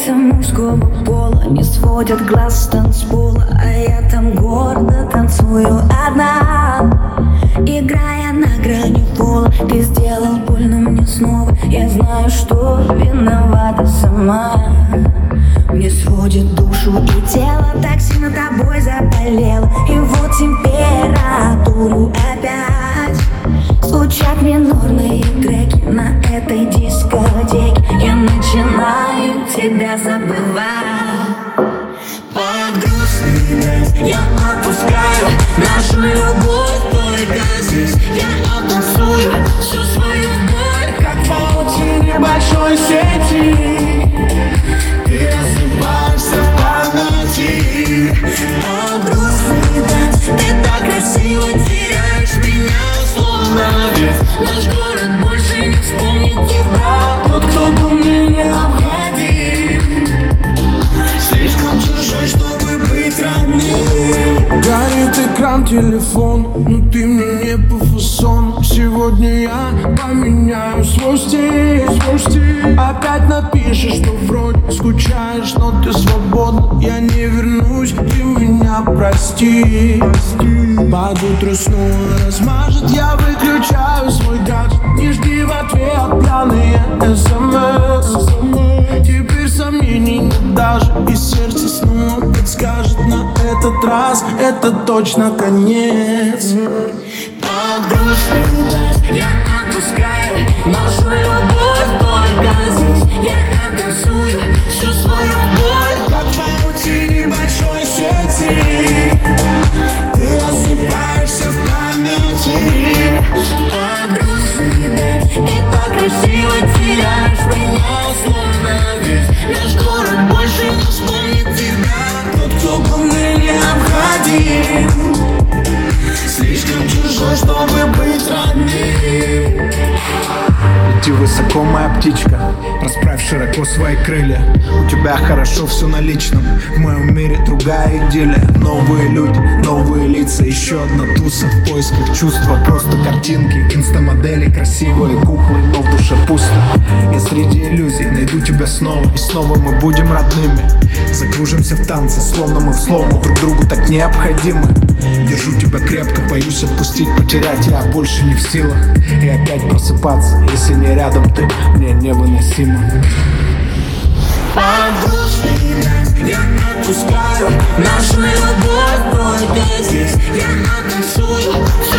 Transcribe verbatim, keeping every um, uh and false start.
лица мужского пола не сводят глаз с танцпола, а я там гордо танцую одна, играя на грани пола. Ты сделал больно мне снова, я знаю, что виновата сама. Мне сводит душу и тело, так сильно тобой заболело. И вот температуру опять звучат минорные треки на этой дискотеке. Я начинаю тебя забывать. Под грустный дэнс я отпускаю нашу любовь только здесь. Я оттанцую всю свою боль, как в паутине большой сети. Ты рассыпаешься в памяти. Под грустный дэнс ты так красиво теряешь меня, словно вес. Наш город больше не вспомнит тебя. Тот, кто был мне необходим, слишком чужой, чтобы быть родным. Горит экран, телефон, но ты мне не по фасону. Сегодня я поменяю свой стиль, свой стиль. Опять напишешь, что вроде скучаешь, но ты свободна. Я не вернусь, ты меня прости. Под утро снова размажет, я выключаю свой гаджет. Не жди в ответ пьяные смс. Теперь сомнений нет даже, и сердце снова подскажет: на этот раз это точно конец. Под грустный дэнс я отпускаю нашу любовь только здесь. Я оттанцую всю свою боль, как в паутине большой сети. Ты рассыпаешься в памяти. Под грустный дэнс ты так красиво теряешь меня, словно весь. Наш город больше не вспомнит тебя. Тот, кто был мне необходим, слишком чужой, чтобы быть родным. Лети высоко, моя птичка, расправь широко свои крылья. У тебя хорошо все на личном, в моем мире другая идиллия. Новые люди, новые лица, еще одна туса в поисках чувства. Просто картинки, инстамодели, красивые куклы, но в душе пусто. Я среди иллюзий найду тебя снова, и снова мы будем родными. Закружимся в танце, словно мы в слому друг другу так необходимы. Держу тебя крепко, боюсь отпустить, потерять я больше не в силах. И опять просыпаться, если не рядом ты, мне невыносимо. Под грустный дэнс я отпускаю нашу любовь только здесь. Я оттанцую